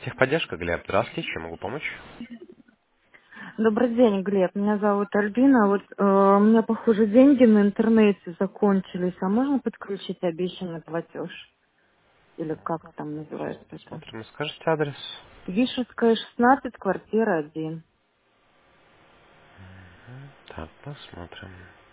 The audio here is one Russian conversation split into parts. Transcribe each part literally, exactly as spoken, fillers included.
Техподдержка, Глеб, здравствуйте, чем могу помочь? Добрый день, Глеб. Меня зовут Альбина. Вот э, у меня, похоже, деньги на интернете закончились. А можно подключить обещанный платеж? Или как там Сейчас называется это? посмотрим. Скажите адрес. Вишенская, шестнадцать, квартира один. Так, посмотрим.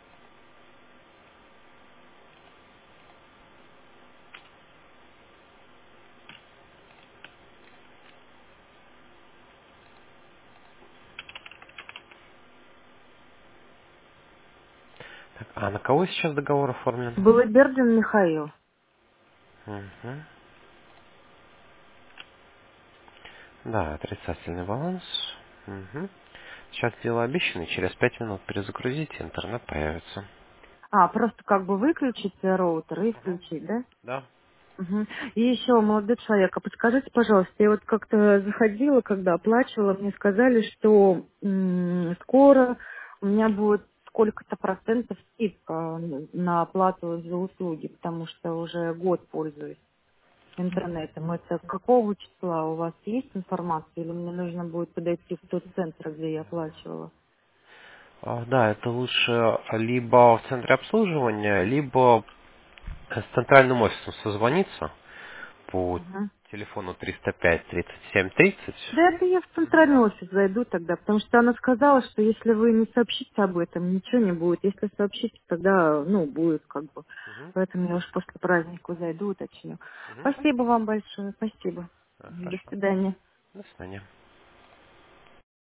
Так, а на кого сейчас договор оформлен? Белобердин Михаил. Мгм. Да, отрицательный баланс. Мгм. Сейчас дело обещанное, через пять минут перезагрузите, интернет появится. А, просто как бы выключить э, роутер и Мгм. включить, да? Да. Мгм. И еще, молодой человек, а подскажите, пожалуйста, я вот как-то заходила, когда оплачивала, мне сказали, что м, скоро у меня будет сколько-то процентов скидка на оплату за услуги, потому что уже год пользуюсь интернетом. Это какого числа у вас есть информация, или мне нужно будет подойти в тот центр, где я оплачивала? А, Да, это лучше либо в центре обслуживания, либо с центральным офисом созвониться по Мгм. телефону триста пять тридцать семь тридцать. Да это я в центральный офис зайду тогда, потому что она сказала, что если вы не сообщите об этом, ничего не будет. Если сообщите, тогда, ну, будет как бы. Мгм. Поэтому я уж после праздника зайду, уточню. Мгм. Спасибо вам большое, спасибо. А, До Хорошо. свидания. До свидания.